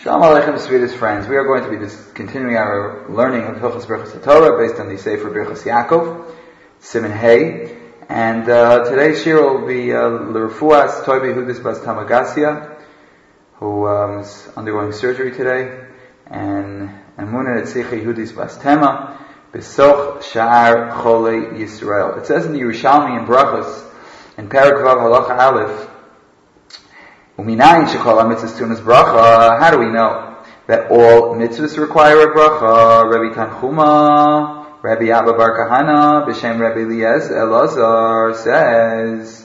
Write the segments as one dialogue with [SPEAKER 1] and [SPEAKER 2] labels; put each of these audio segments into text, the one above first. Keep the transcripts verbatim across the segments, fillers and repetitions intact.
[SPEAKER 1] Shalom Aleichem, sweetest friends. We are going to be dis- continuing our learning of Hilchos Birchas HaTorah based on the Sefer Birchas Yaakov, Siman Hay. And uh, today's shir will be uh, L'Refuas Toibi Hudis Bas Tamagasia, who um, is undergoing surgery today, and Emunah Etzichi Hudis Bas Tema, Besoch Sha'ar Chole Yisrael. It says in the Yerushalmi in Brachos, in Perek Vav Halacha Aleph, Uminayin shekol ha-mitzvahs tunas bracha. How do we know that all mitzvahs require a bracha? Rabbi Tanchuma, Rabbi Abba Bar Kahana, b'shem Rabbi Eliezer Elazar says,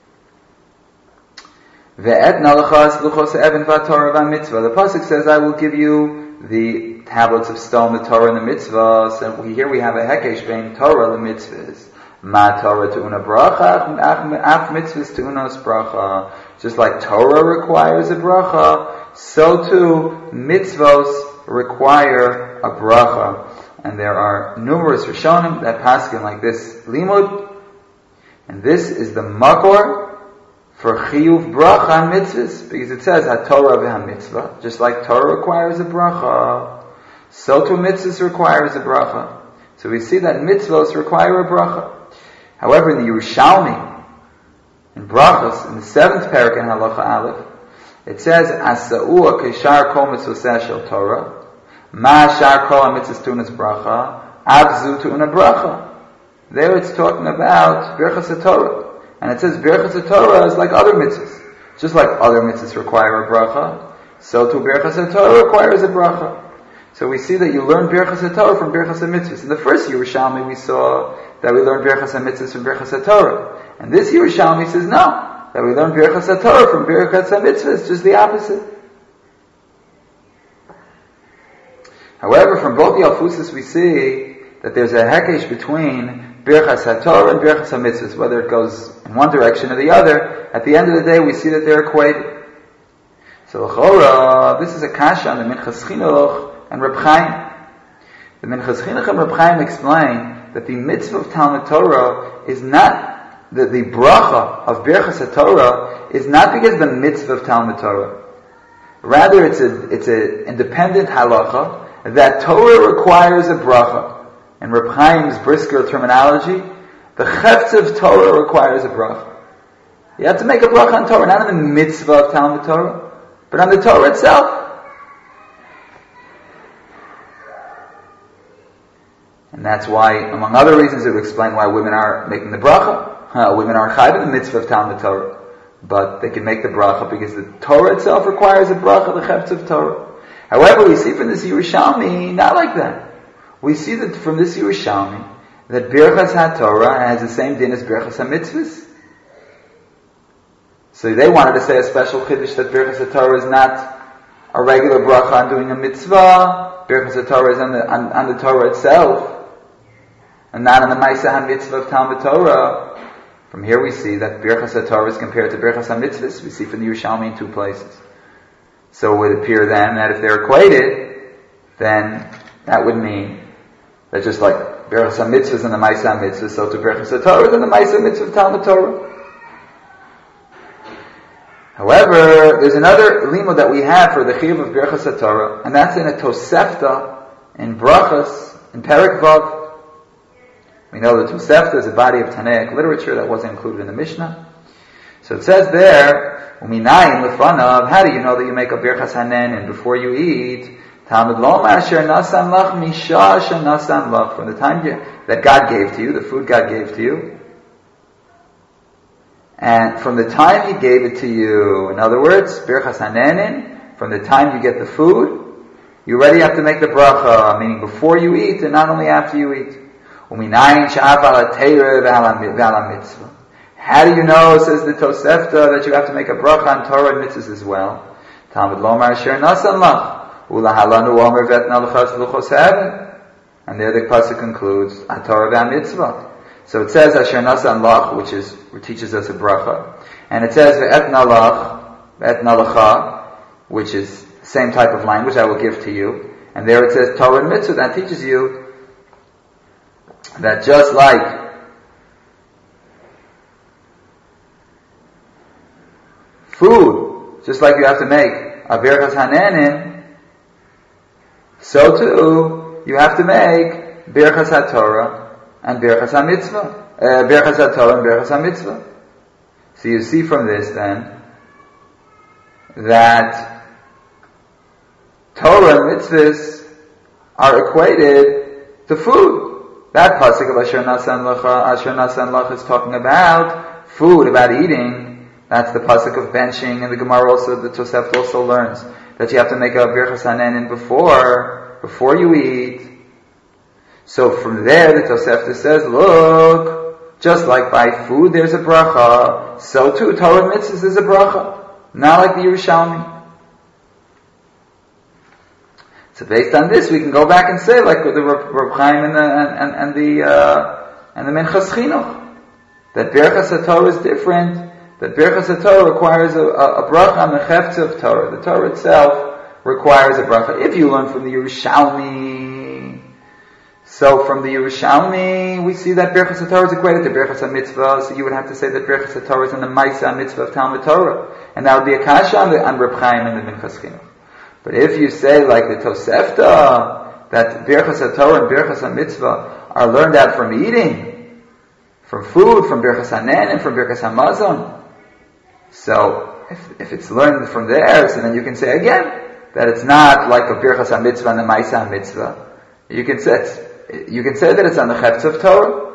[SPEAKER 1] Ve'etna lecha luchos even v'torah v'mitzvah. The pasuk says, "I will give you the tablets of stone, the Torah and the mitzvah." So here we have a hekesh bein Torah the mitzvahs. Ma Torah tu'una bracha, af mitzvahs tu'unos bracha. Just like Torah requires a bracha, so too mitzvos require a bracha. And there are numerous Rishonim that paskin like this limud, and this is the makor for chiyuv bracha on mitzvahs, because it says ha-Torah v'ha-mitzvah. Just like Torah requires a bracha, so too mitzvahs requires a bracha. So we see that mitzvos require a bracha. However, in the Yerushalmi, in Brachos, in the seventh parak in Halacha Aleph, it says, Asa'ua keshar kol mitzvoseh shel Torah, ma shar kol ha-mitzvos tunas bracha, avzu tu'una bracha. There it's talking about Birchas HaTorah. And it says Birchas HaTorah is like other mitzvahs. Just like other mitzvahs require a bracha, so too Birchas HaTorah requires a bracha. So we see that you learn Birchas HaTorah from Birchas HaMitzvahs. In the first Yerushalmi we saw that we learned Birchas HaMitzvahs from Birchas HaTorah. And this Yerushalmi says no, that we learn Birchas HaTorah from Birchas HaMitzvahs, just the opposite. However, from both the Alfusis we see that there's a hekesh between Birchas HaTorah and Birchas HaMitzvahs, whether it goes in one direction or the other. At the end of the day, we see that they're equated. So, l'chora, this is a kasha on the Minchas Chinuch and Reb Chaim. The Minchas Chinuch and Reb Chaim explain that the mitzvah of Talmud Torah is not, that the bracha of Birchas HaTorah is not because of the mitzvah of Talmud Torah. Rather, it's a, it's a independent halacha that Torah requires a bracha. In Reb Chaim's brisker terminology, the chefetz of Torah requires a bracha. You have to make a bracha on Torah, not on the mitzvah of Talmud Torah, but on the Torah itself. And that's why, among other reasons, it would explain why women are making the bracha. Uh, women are chayv in the mitzvah of Talmud Torah, but they can make the bracha because the Torah itself requires a bracha, the chefetz of Torah. However, we see from this Yerushalmi, not like that. We see that from this Yerushalmi, that Birchas HaTorah has the same din as Birchas HaMitzvahs. So they wanted to say a special chiddush that Birchas HaTorah is not a regular bracha on doing a mitzvah. Birchas HaTorah is on the, on, on the Torah itself, and not on the Maaseh HaMitzvah of Talmud Torah. From here we see that Birchas HaTorah is compared to Birchas HaMitzvahs. We see from the Yerushalmi in two places. So it would appear then that if they're equated, then that would mean that just like Birchas HaMitzvahs and the Maaseh HaMitzvahs, so to Birchas HaTorah and the Maaseh HaMitzvah of Talmud Torah. However, there's another limud that we have for the chiyuv of Birchas HaTorah, and that's in a Tosefta in Brachos in Perek Vav. We know the Tosefta is a body of Tanaic literature that wasn't included in the Mishnah. So it says there, Uminayin lefanav, how do you know that you make a Birchas Hanenin before you eat? Talmud lomar asher nasan lach misha asher nasan lach, from the time you, that God gave to you, the food God gave to you, and from the time He gave it to you. In other words, Birchas Hanenin, from the time you get the food, you already have to make the bracha, meaning before you eat and not only after you eat. Uminayin sha'af ala teirah v'ala mitzvah. How do you know, says the Tosefta, that you have to make a bracha on Torah and mitzvahs as well? Talmud lomar asher nasan lach, ulahalanu omer vetna l'chas luchos heaven. And there the pasuk concludes, ha-Torah v'ha-mitzvah. So it says asher nasan lach, which is, which teaches us a bracha. And it says ve'etna lach, ve'etna l'cha, which is the same type of language I will give to you. And there it says Torah and mitzvah, that teaches you that just like food, just like you have to make a Birchas Hanenin, So too, you have to make Birchas HaTorah and Birchas HaMitzvah. Uh, Birchas HaTorah and Birchas HaMitzvah. So you see from this then, that Torah and mitzvahs are equated to food. That pasuk of Asher Nasan Lacha, Asher Nasan Lacha is talking about food, about eating. That's the pasuk of benching, and the Gemara also, the Tosefta also learns that you have to make a Birchas Hanenin before, before you eat. So from there the Tosefta says, look, just like by food there's a bracha, so too Torah and mitzvahs is a bracha. Not like the Yerushalmi. So based on this, we can go back and say, like with the Reb Chaim and the and, and the uh, and the Minchas Chinuch, that Birchas HaTorah is different. That Birchas HaTorah requires a, a, a bracha on the Chefetz of Torah. The Torah itself requires a bracha. If you learn from the Yerushalmi, so from the Yerushalmi, we see that Birchas HaTorah is equated to Birchas HaMitzvah. So you would have to say that Birchas HaTorah is in the Maisa Mitzvah of Talmud Torah, and that would be a kasha on, the, on Reb Chaim and the Minchas Chinuch. But if you say, like the Tosefta, that Birchas HaTorah and Birchas HaMitzvah are learned out from eating, from food, from Birchas Hanen and from Birchas HaMazon, so if, if it's learned from there, so then you can say again that it's not like a Birchas HaMitzvah and the Maisa HaMitzvah. You can say you can say that it's on the Chefetz of Torah.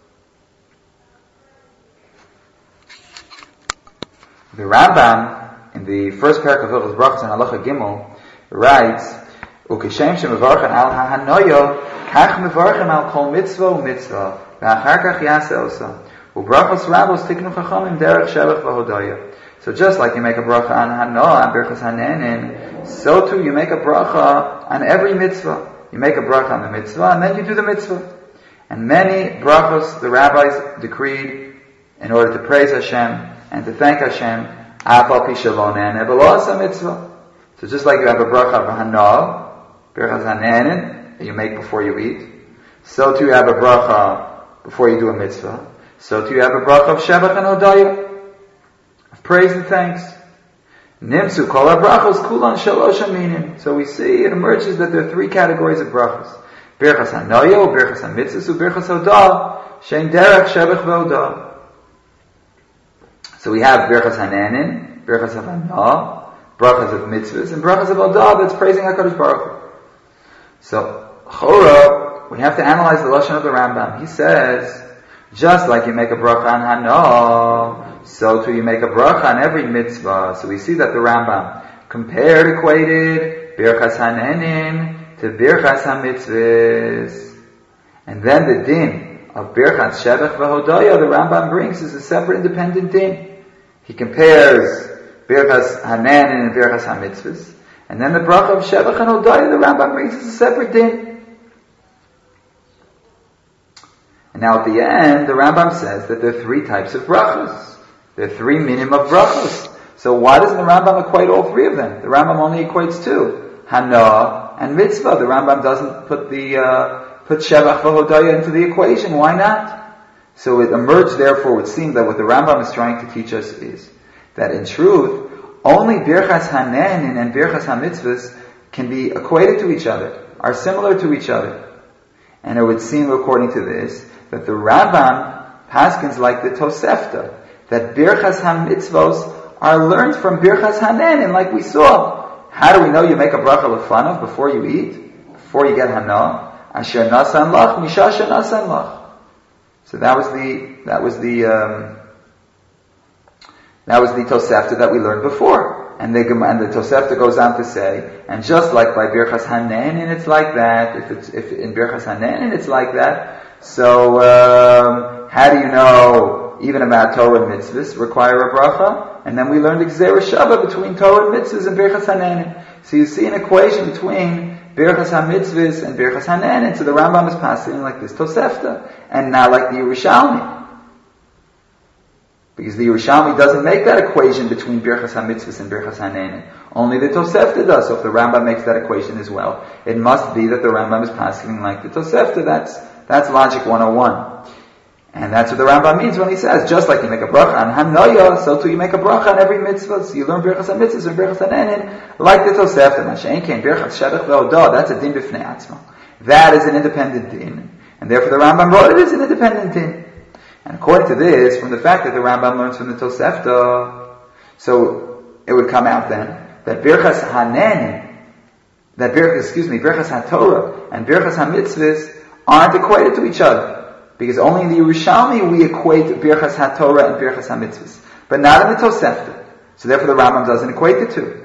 [SPEAKER 1] The Rambam in the first parak of Hilchos Brachos and Halacha Gimel writes, "Ukeshem shemevarchen al hahanoyo, kach mevarchen al kol mitzvah u'mitzvah, ve'achar kach yaseh osa, u'brachos rabos tiknu chachamim derech shevach v'hodaya." So just like you make a bracha on Hanoah and Birchas Hanenin, so too you make a bracha on every mitzvah. You make a bracha on the mitzvah, and then you do the mitzvah. And many brachos the rabbis decreed in order to praise Hashem and to thank Hashem, afal pi shaloneh nebelos mitzvah. So just like you have a bracha of Hanoah, Birchas Hanenin, that you make before you eat, so too you have a bracha before you do a mitzvah. So too you have a bracha of Shevach and Hodaya, of praise and thanks. Nimsu kol brachos kulan shalosh aminim. So we see it emerges that there are three categories of brachos: Birchas Hanoah, Birchas HaMitzvah, Birchas Hodah, shein derech shevach v'hodah. So we have Birchas Hanenin, Birchas of Hanoah, brachas of mitzvahs, and brachas of Hodah that's praising HaKadosh Baruch Hu. So Chora, we have to analyze the lashon of the Rambam. He says, just like you make a bracha on Hanoah, so too you make a bracha on every mitzvah. So we see that the Rambam compared, equated Birchas Hanenin to Birchas HaMitzvahs. And then the din of Birchas Shevach v'Hodaya, the Rambam brings, is a separate independent din. He compares Birchas Hanenin and Birchas HaMitzvahs. And then the bracha of Shevach and Hodaya, the Rambam brings, is a separate din. And now at the end, the Rambam says that there are three types of brachos. There are three minim of brachos. So why doesn't the Rambam equate all three of them? The Rambam only equates two, Hanoah and Mitzvah. The Rambam doesn't put the uh, put Shevach v'Hodaya into the equation. Why not? So it emerged, therefore, would seem that what the Rambam is trying to teach us is that in truth, only Birchas Hanenin and Birchas HaMitzvahs can be equated to each other, are similar to each other. And it would seem, according to this, that the Rambam paskins like the Tosefta, that Birchas HaMitzvos are learned from Birchas Hanenin, like we saw. How do we know you make a bracha lefanav before you eat, before you get Hanoah? Asher nasan lach, mishasher nasan lach. So that was the that was the um, that was the Tosefta that we learned before. And the and the Tosefta goes on to say, and just like by Birchas Hanenin it's like that. If it's if in Birchas Hanenin it's like that. So um, how do you know even about Torah and mitzvahs require a bracha? And then we learned Gzera Shava between Torah and mitzvahs and Birchas Hanenin. So you see an equation between Birchas HaMitzvahs and Birchas Hanenin. So the Rambam is passing like this Tosefta, and not like the Yerushalmi. Because the Yerushalmi doesn't make that equation between Birchas HaMitzvahs and Birchas Hanenin. Only the Tosefta does. So if the Rambam makes that equation as well, it must be that the Rambam is passing like the Tosefta. That's That's logic one oh one. And that's what the Rambam means when he says, just like you make a bracha on Hanoya, so too you make a bracha on every mitzvah. So you learn Birchas HaMitzvahs and Birchas HaNenin, like the Tosefta, Mashen Kein Birchas Shebech Ve'odah, that's a din b'fnei atzmo. That is an independent din. And therefore the Rambam wrote it as an independent din. And according to this, from the fact that the Rambam learns from the Tosefta, so it would come out then, that Birchas HaNenin, that Birchas, excuse me, Birchas HaTorah and Birchas HaMitzvahs aren't equated to each other. Because only in the Yerushalmi we equate Birchas HaTorah and Birchas HaMitzvahs. But not in the Tosefta. So therefore the Rambam doesn't equate the two.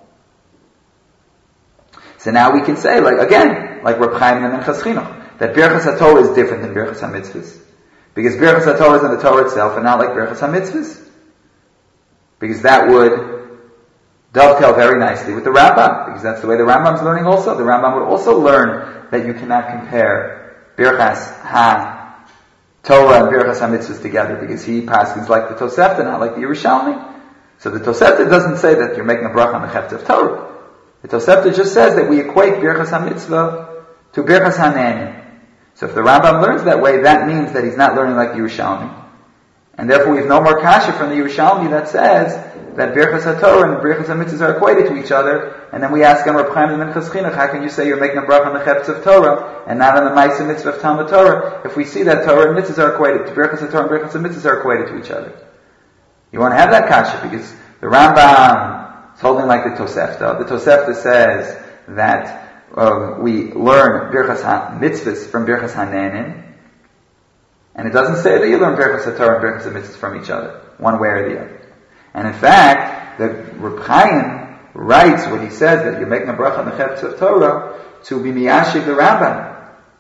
[SPEAKER 1] So now we can say, like, again, like Reb Chaim and Minchas Chinuch, that Birchas HaTorah is different than Birchas HaMitzvahs. Because Birchas HaTorah is in the Torah itself and not like Birchas HaMitzvahs. Because that would dovetail very nicely with the Rambam. Because that's the way the Rambam's learning also. The Rambam would also learn that you cannot compare Birchas HaTorah Torah and Birchas HaMitzvahs together, because he passes like the Tosefta, not like the Yerushalmi. So the Tosefta doesn't say that you're making a bracha on the Chefta of Torah. The Tosefta just says that we equate Birchas HaMitzvah to Birchas HaNenin. So if the Rambam learns that way, that means that he's not learning like the Yerushalmi. And therefore we have no more kasha from the Yerushalmi that says that Birchas HaTorah and Birchas HaMitzvahs are equated to each other. And then we ask him, Reb Chaim and Minchas Chinuch, how can you say you're making a bracha on the Chefetz of Torah and not on the Ma'aseh Mitzvah of Talmud Torah, if we see that Torah and Mitzvahs are equated, to Birchas HaTorah and Birchas HaMitzvahs are equated to each other? You want to have that kasha, because the Rambam is holding like the Tosefta. The Tosefta says that um, we learn Birchas HaMitzvahs from Birchas HaNenin, and it doesn't say that you learn Birchas HaTorah and Birchas HaMitzvahs from each other, one way or the other. And in fact, the Reb Chaim writes what he says, that you're making a bracha on the Chefetz of Torah to be miyashiv the Rambam,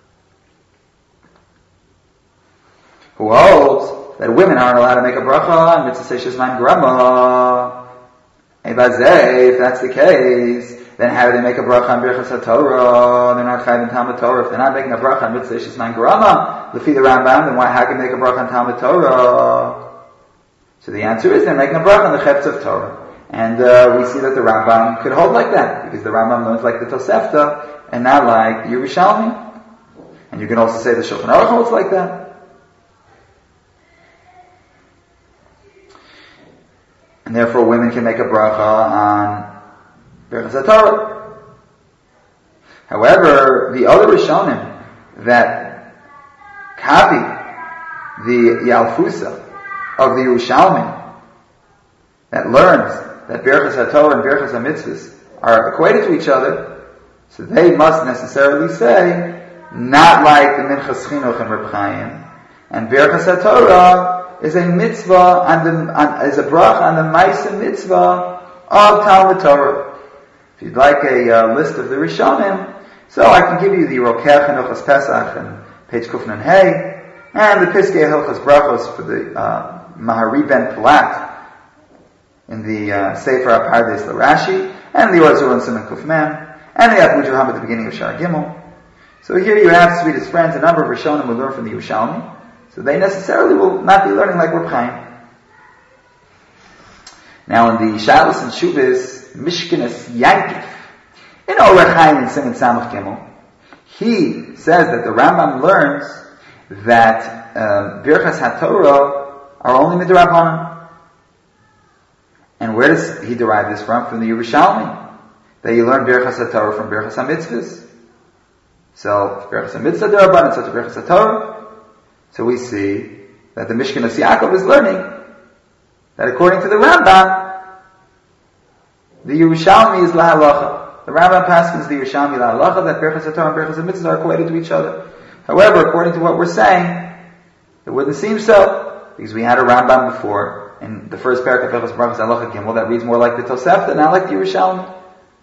[SPEAKER 1] who holds that women aren't allowed to make a bracha on mitzvah seishes man grama. If that's the case, then how do they make a bracha on Birchas HaTorah? They're not chayv in Talmud Torah. If they're not making a bracha on mitzvah seishes man grama, lefi the Rambam, then why, how can they make a bracha on Talmud Torah? So the answer is they're making a bracha on the Chefetz of Torah. And uh, we see that the Rambam could hold like that, because the Rambam learns like the Tosefta and not like the Yerushalmi. And you can also say the Shulchan Aruch holds like that. And therefore women can make a bracha on Birchas HaTorah. However, the other Rishonim that copy the Yalfusa of the Yerushalmi, that learns that Birchas HaTorah and Birchas HaMitzvahs are equated to each other, so they must necessarily say, not like the Minchas Chinuch and Reb Chaim, and Birchas HaTorah is a mitzvah, on the, on, is a bracha on the Ma'aseh Mitzvah of Talmud Torah. If you'd like a uh, list of the Rishonim, so I can give you the Rokech and Hilchos Pesach and page Kufnan Hey, and the Piskei Hilchos Brachos for the uh, Mahari Ben Palat in the uh, Sefer HaPardes L'Rashi, and the Orzul and Simon Kufman, and the Abu Juham at the beginning of Shar Gimel. So here you have, sweetest friends, a number of Rishonim will learn from the Yerushalmi, so they necessarily will not be learning like Reb Chaim. Now in the Shalos and Shuvas, Mishkenes Yankif, in Orech Chaim and Simon Samach Gimel, he says that the Rambam learns that um, Birchas HaTorah are only midrabanan. And where does he derive this from? From the Yerushalmi. That you learn Birchas HaTorah from Birchas HaMitzvahs. So, if Birchas HaMitzvah derabanan, so to Birchas HaTorah. So we see that the Mishkenes Yaakov is learning that according to the Rambam, the Yerushalmi is lahalacha. The Rambam passes the Yerushalmi lahalacha, that Birchas HaTorah and Birchas HaMitzvahs are equated to each other. However, according to what we're saying, it wouldn't seem so, because we had a Rambam before, in the first parak of Hilchos Brachos Halacha Gimel, that reads more like the Tosefta, not like the Yerushalmi.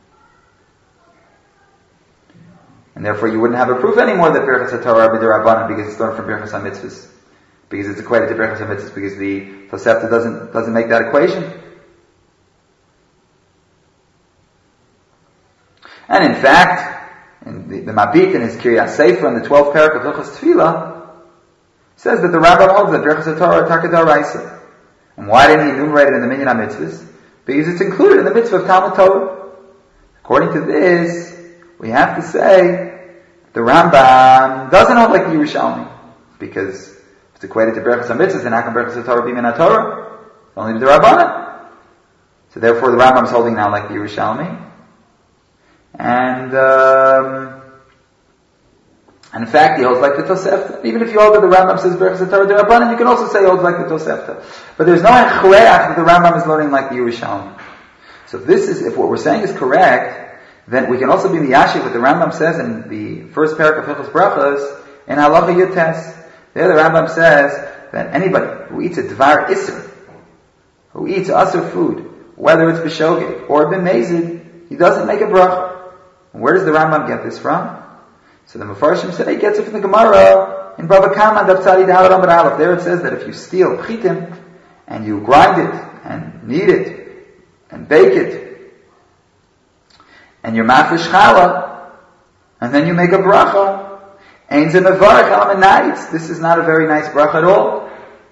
[SPEAKER 1] And therefore you wouldn't have a proof anymore that Birchas HaTorah are b'derabanan, because it's learned from Birchas HaMitzvahs. Because it's equated to Birchas HaMitzvahs, because the Tosefta doesn't, doesn't make that equation. And in fact, in the, the Mabit in his Kiryas Sefer, in the twelfth parak of Hilchos Tefillah, says that the Rambam holds that Birchas HaTorah are Takadar Raisa. And why didn't he enumerate it in the Minyan HaMitzvahs? Because it's included in the mitzvah of Talmud Torah. According to this, we have to say the Rambam doesn't hold like the Yerushalmi, because it's equated to Berachas HaMitzvahs, then how can Berachas HaTorah be min HaTorah? Only the Rabbanan. So therefore the Rambam is holding now like the Yerushalmi. And, um, and in fact, he holds like the Tosefta. Even if you hold that the Rambam says Berachas HaTorah de Rabbanan, you can also say he holds like the Tosefta. But there's no Hechreach that the Rambam is learning like the Yerushalmi. So if this is, if what we're saying is correct, then we can also be miyashiv what the Rambam says in the first parak of Hilchos Brachos in Halacha Yutes. There the Rambam says that anybody who eats a Dvar Isser, who eats Asr food, whether it's B'shogeg or B'mezid, he doesn't make a bracha. And where does the Rambam get this from? So the Mefarshim say he gets it from the Gemara in Bava Kama Daf Tzadi Daled Amud Aleph. There it says that if you steal chitim and you grind it and knead it and bake it, and you're mafresh challah, and then you make a bracha, ein ze mevarech al menayitz. This is not a very nice bracha at all.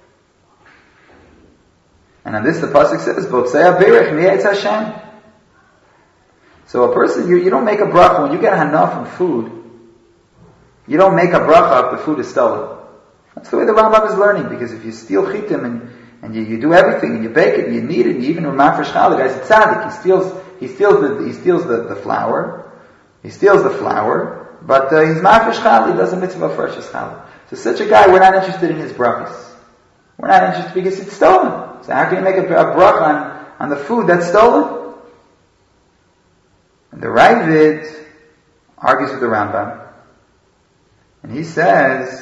[SPEAKER 1] And on this the pasuk says, "Botzei avirech mi'etz Hashem." So a person, you, you don't make a bracha when you get hana from food. You don't make a bracha if the food is stolen. That's the way the Rambam is learning, because if you steal chitim and And you, you do everything, and you bake it, and you knead it, and you even remember Shchal, the guy's a tzaddik. He steals, he steals the, he steals the, the flour. He steals the flour, but uh, he's mafresh Shchal, he does a mitzvah fresh Shchal. So such a guy, we're not interested in his brachas. We're not interested because it's stolen. So how can you make a, a bracha on, on the food that's stolen? And the Ravid argues with the Rambam, and he says,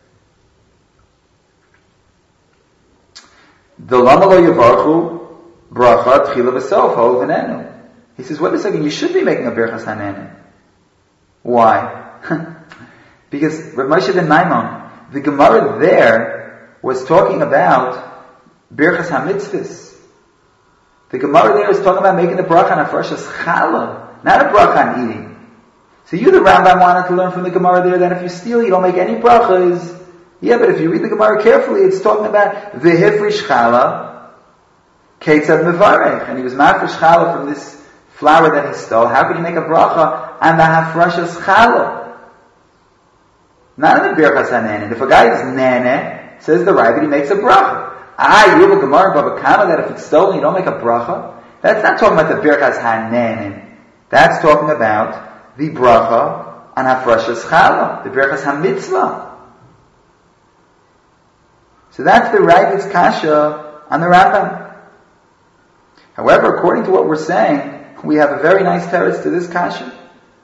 [SPEAKER 1] the lama lo yavarchu bracha tchila v'sof ha'ovenenu. He says, wait a second, you should be making a berachas hanenu. Why? Because Rav Moshe ben Maimon, the Gemara there was talking about berachas hamitzvahs. The Gemara there is talking about making a bracha on a freshas challah, not a bracha on eating. So you, the Rambam, wanted to learn from the Gemara there that if you steal, you don't make any brachas. Yeah, but if you read the Gemara carefully, it's talking about v'hifrish challah, keitzad mevarech, and he was mafresh challah from this flour that he stole. How could he make a bracha on the hafrashas challah? Not in the birchas hanenin. If a guy is nene, says the Ravid, he makes a bracha. Ah, you have a Gemara in Bava Kama that if it's stolen, you don't make a bracha. That's not talking about the birchas hanenin. That's talking about the bracha on hafrashas challah, the birchas hamitzvah. So that's the Ravid's kasha on the Rambam. However, according to what we're saying, we have a very nice teretz to this kasha.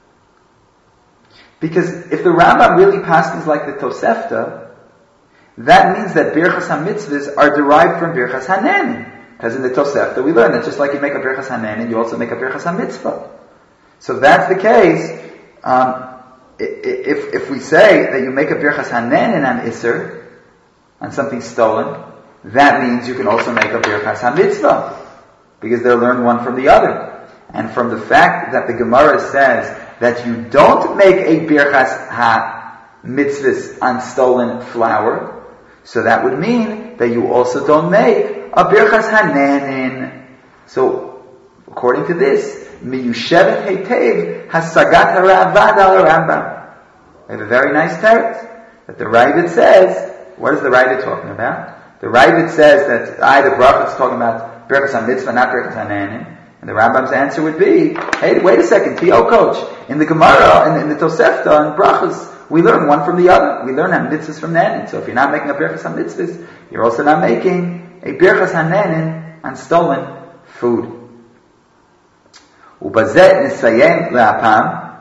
[SPEAKER 1] Because if the Rambam really passes like the Tosefta, that means that birchas hamitzvahs are derived from birchas hanenin. Because in the Tosefta we learn that just like you make a birchas hanenin, you also make a birchas hamitzvah. So if that's the case, um, if if we say that you make a birchas hanenin on Isser, on something stolen, that means you can also make a birchas hamitzvah, because they'll learn one from the other. And from the fact that the Gemara says that you don't make a birchas ha-mitzvahs on stolen flour, so that would mean that you also don't make a birchas hanenin. So, according to this, miyushevet heitev hasagat haravad al Rambam. We have a very nice text that the Ravid says. What is the Ravid talking about? The Ravid says that I, the bracha, is talking about birchas ha-mitzvah, not birchas hanenin. And the Rambam's answer would be, hey, wait a second, T O coach. In the Gemara, in, in the Tosefta, and brachas, we learn one from the other. We learn ha-mitzvahs from nenin. So if you're not making a birchas ha-mitzvahs, you're also not making a birchas hanenin on stolen food. Ubazet nisayem le'apam,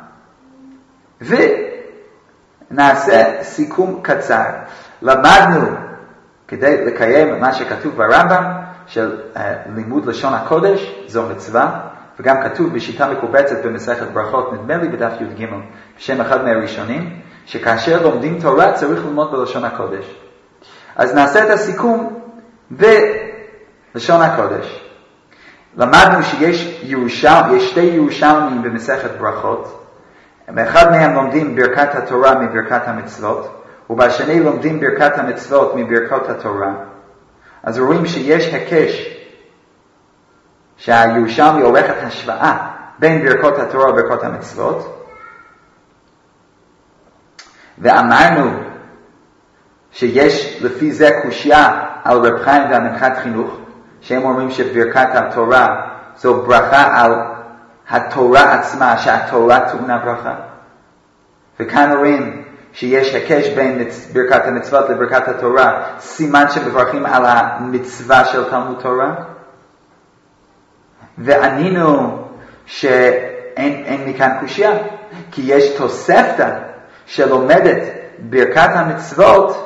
[SPEAKER 1] v'naseh sikum katzar. למדנו כדי לקיים מה שכתוב ברמב"ם של לימוד לשון הקודש, זו מצווה, וגם כתוב בשיטה מקובצת במסכת ברכות, נדמה לי בדף י"ג, בשם אחד מהראשונים, שכאשר לומדים תורה צריך ללמוד בלשון הקודש. אז נעשה את הסיכום בלשון הקודש. למדנו שיש ירושלם, יש שתי ירושלמים במסכת ברכות, באחד מהם לומדים ברכת התורה מברכת המצוות, ובשני לומדים ברכת המצוות מברכות התורה. אז רואים שיש הקש שהירושלמי עורכת השוואה בין ברכות התורה וברכות המצוות, ואמרנו שיש לפי זה קושיה על רב חיים והמנחת חינוך, שהם אומרים שברכת התורה זו ברכה על התורה עצמה, שהתורה טעונה ברכה. וכאן רואים שיש הקש בין ברכת המצוות לברכת התורה, סימן שמברכים על המצווה של תלמוד תורה. וענינו שאין אין מכאן קושיה, כי יש תוספתא שלומדת ברכת המצוות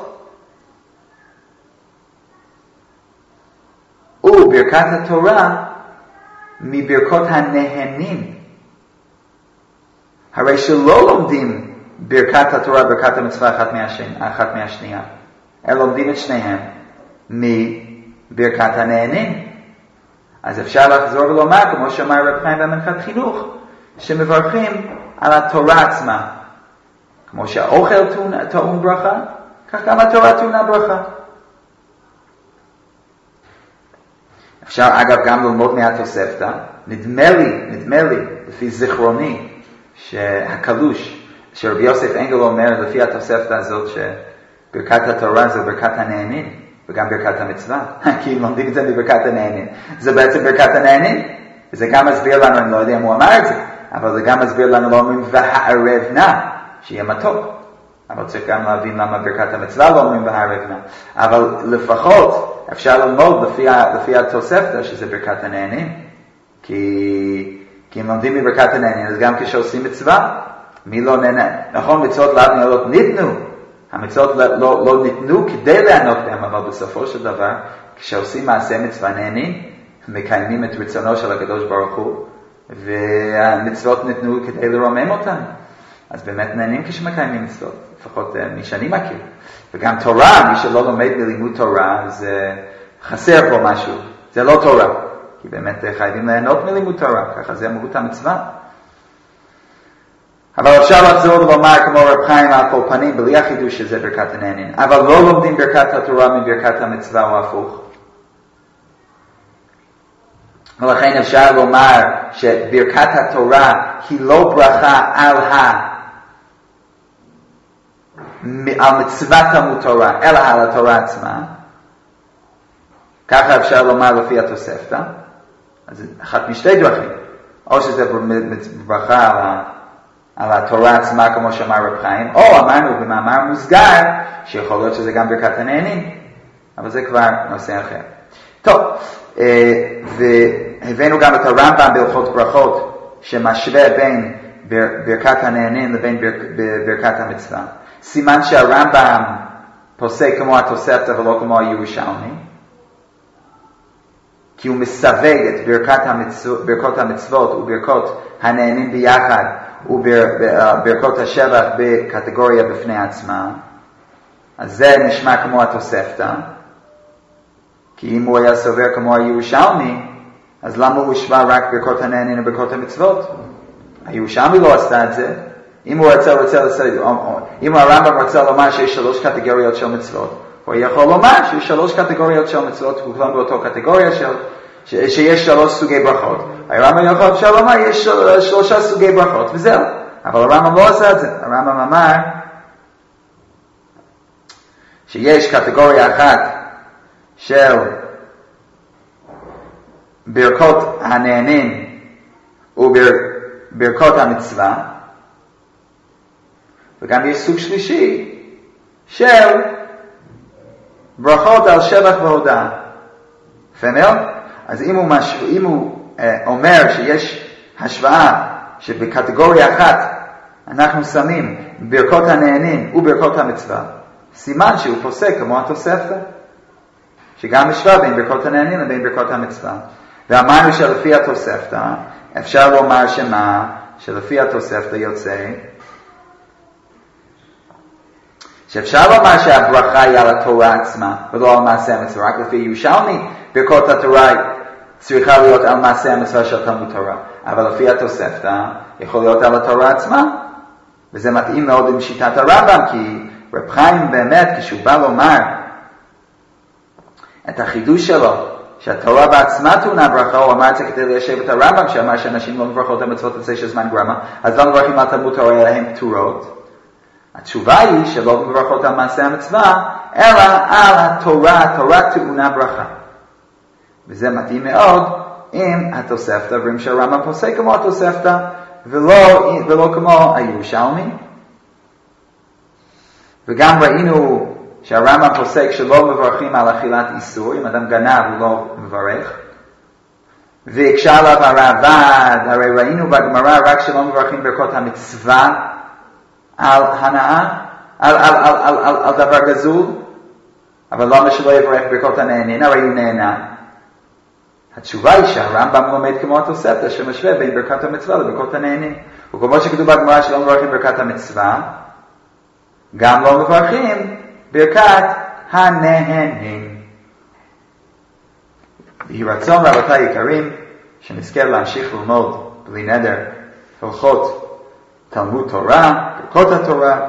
[SPEAKER 1] וברכת התורה מברכות הנהנים. הרי שלא לומדים ברכת התורה ברכת המצווה אחת, מהשני, אחת מהשנייה, אלא לומדים את שניהם מברכת הנהנים. אז אפשר לחזור ולומר, כמו שאמר רב חיים והמנחת חינוך, שמברכים על התורה עצמה. כמו שהאוכל טעון ברכה, כך גם התורה טעונה ברכה. אפשר אגב גם ללמוד מהתוספתא. נדמה לי, נדמה לי, לפי זיכרוני, שהקלוש, שרבי יוסף אנגל אומר לפי התוספתא הזאת, שברכת התורה זה ברכת הנהנים, וגם ברכת המצווה, כי אם לומדים את זה בברכת הנהנים. זה בעצם ברכת הנהנים, וזה גם מסביר לנו, אני לא יודע אם הוא אמר את זה, אבל זה גם מסביר לנו, לא אומרים והערב נא, שיהיה מתוק. אבל צריך גם להבין למה ברכת המצווה לא אומרים והערב נא. אבל לפחות אפשר ללמוד לפי, לפי התוספתא שזה ברכת הנהנים. כי, כי אם לומדים בברכת הנהנים, אז גם כשעושים מצווה, מי לא נהנה? נכון, מצוות לאו נהנות ניתנו. המצוות לא, לא, לא ניתנו כדי לענות בהם, אבל בסופו של דבר, כשעושים מעשה מצווה נהנים, מקיימים את רצונו של הקדוש ברוך הוא, והמצוות ניתנו כדי לרומם אותם. אז באמת נהנים כשמקיימים מצוות, לפחות מי שאני מכיר. וגם תורה, מי שלא לומד בלימוד תורה, זה חסר פה משהו. זה לא תורה, כי באמת חייבים ליהנות מלימוד תורה, ככה זה מהות המצווה. אבל אפשר לחזור ולומר כמו רב חיים על כל פנים, בלי החידוש שזה ברכת הנהנים. אבל לא לומדים ברכת התורה מברכת המצווה או הפוך. ולכן אפשר לומר שברכת התורה היא לא ברכה על ה... על מצוות תלמוד תורה, אלא על התורה עצמה. ככה אפשר לומר לפי התוספתא. אז אחת משתי דרכים. או שזה ברכה על ה... על התורה עצמה כמו שאמר רב חיים, או אמרנו במאמר מוסגר שיכול להיות שזה גם ברכת הנהנים, אבל זה כבר נושא אחר. טוב, והבאנו גם את הרמב"ם בהלכות ברכות שמשווה בין ברכת הנהנים לבין ברכת המצווה. סימן שהרמב"ם פוסק כמו התוספתא ולא כמו הירושלמי, כי הוא מסווג את ברכת המצוות, ברכות המצוות וברכות הנהנים ביחד וברכות השבח בקטגוריה בפני עצמה. אז זה נשמע כמו התוספתא, כי אם הוא היה סובר כמו הירושלמי, אז למה הוא השווה רק ברכות הנהנים וברכות המצוות? הירושלמי לא עשתה את זה. אם הוא רוצה, רוצה לסדר, אם הרמב"ם רוצה לומר שיש שלוש קטגוריות של מצוות, הוא יכול לומר שיש שלוש קטגוריות של מצוות, הוא כבר באותו קטגוריה של, שיש שלוש סוגי ברכות. הרמב"ם יכול אפשר לומר יש של, שלושה סוגי ברכות, וזהו. אבל הרמב"ם לא עשה את זה. הרמב"ם אמר שיש קטגוריה אחת של ברכות הנהנים וברכות המצווה, וגם יש סוג שלישי של ברכות על שבח והודאה. פמל? אז אם הוא, משו, אם הוא אה, אומר שיש השוואה שבקטגוריה אחת אנחנו שמים ברכות הנהנים וברכות המצווה, סימן שהוא פוסק כמו התוספתא, שגם השוואה בין ברכות הנהנים לבין ברכות המצווה. ואמרנו שלפי התוספתא אפשר לומר שמה, שלפי התוספתא יוצא שאפשר לומר שהברכה היא על התורה עצמה ולא על מעשה המצווה. רק לפי ירושלמי ברכות התורה צריכה להיות על מעשה המצווה של תלמוד תורה, אבל לפי התוספתא יכול להיות על התורה עצמה, וזה מתאים מאוד עם שיטת הרמב"ם, כי רב חיים באמת כשהוא בא לומר את החידוש שלו שהתורה בעצמה טעונה ברכה, הוא אמר את זה כדי ליישב את הרמב"ם שאמר שאנשים לא מברכות המצוות עצי של זמן גרמה, אז לא מברכים על תלמוד תורה אלא הן פטורות. התשובה היא שלא מברכות על מעשה המצווה אלא על התורה, תורה טעונה ברכה. וזה מתאים מאוד עם התוספתא, ואם שהרמב"ם פוסק כמו התוספתא, ולא, ולא כמו הירושלמי. וגם ראינו שהרמב"ם פוסק שלא מברכים על אכילת איסור, אם אדם גנב הוא לא מברך. והקשה עליו הרעב"ד, הרי ראינו בגמרא רק שלא מברכים ברכות המצווה על הנאה, על, על, על, על, על, על דבר גזול, אבל למה שלא יברך ברכות הנהנין, הרי הוא נהנה. התשובה היא שהרמב"ם לומד כמו התוספתא שמשווה בין ברכת המצווה לברכות הנהנין. וכמו שכתוב בגמרא שלא מברכים ברכת המצווה, גם לא מברכים ברכת הנהנין. יהי רצון רבותיי יקרים שנזכה להמשיך ללמוד בלי נדר הלכות תלמוד תורה, ברכות התורה,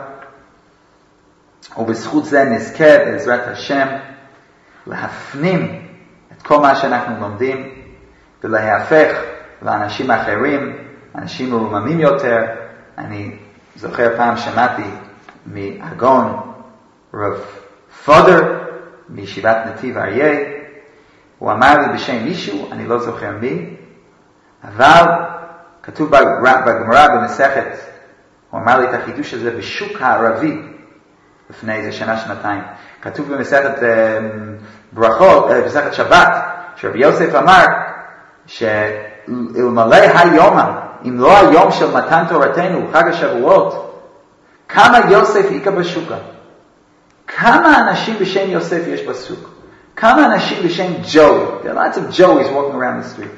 [SPEAKER 1] ובזכות זה נזכה בעזרת השם להפנים את כל מה שאנחנו לומדים ולהפך לאנשים אחרים, אנשים מרוממים יותר. אני זוכר פעם שמעתי מהגאון רב פודר מישיבת נתיב אריה, הוא אמר לי בשם מישהו, אני לא זוכר מי, אבל כתוב בגמרא במסכת, הוא אמר לי את החידוש הזה בשוק הערבי, לפני איזה שנה, שנתיים. כתוב במסכת ברכות, במסכת שבת, שרבי יוסף אמר, שאלמלא היומה, אם לא היום של מתן תורתנו, חג השבועות, כמה יוסף יקה בשוקה? כמה אנשים בשם יוסף יש בסוק? כמה אנשים בשם Joey? There are lots of Joeys walking around the street.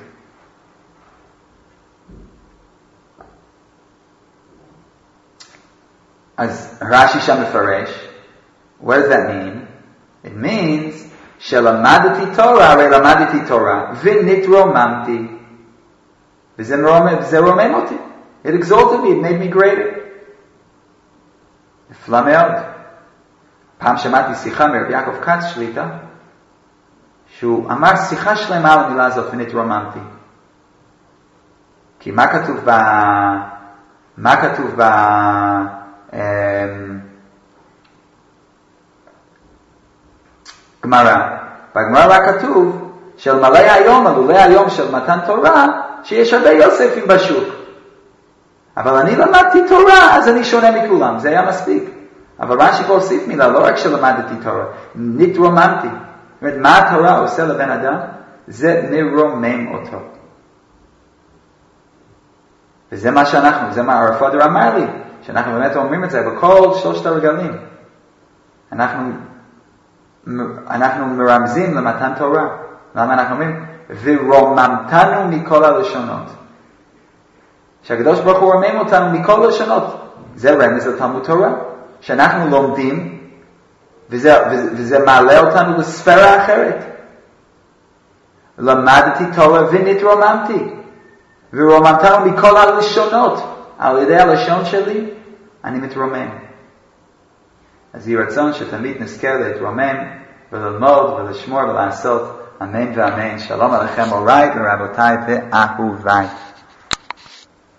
[SPEAKER 1] אז רש"י שם מפרש, what does that mean? It means שלמדתי תורה, הרי למדתי תורה, ונתרוממתי. וזה מרומם, וזה רומם אותי. It exalted me, it made me greater. נפלא מאוד. פעם שמעתי שיחה מרבי יעקב כץ שליטה, שהוא אמר שיחה שלמה על המילה הזאת, ונתרוממתי. כי מה כתוב ב... מה כתוב ב... גמרא. בגמרא רק כתוב של מלא היום, מלא היום של מתן תורה, שיש הרבה יוספים בשוק. אבל אני למדתי תורה, אז אני שונה מכולם. זה היה מספיק. אבל רש"י פה הוסיף מילה, לא רק שלמדתי תורה, נתרוממתי. זאת אומרת, מה התורה עושה לבן אדם? זה מרומם אותו. וזה מה שאנחנו, זה מה הרב פודר אמר לי, שאנחנו באמת אומרים את זה בכל שלושת הרגלים. אנחנו, אנחנו מרמזים למתן תורה. למה אנחנו אומרים? ורוממתנו מכל הלשונות. שהקדוש ברוך הוא רומם אותנו מכל הלשונות. זה רמז לתלמוד תורה. שאנחנו לומדים, וזה, וזה, וזה מעלה אותנו לספירה אחרת. למדתי תורה ונתרוממתי. ורוממתנו מכל הלשונות. על ידי הלשון שלי, אני מתרומם. אז יהי רצון שתמיד נזכה להתרומם, וללמוד ולשמור ולעשות. אמן ואמן. שלום עליכם הוריי ורבותיי ואהוביי.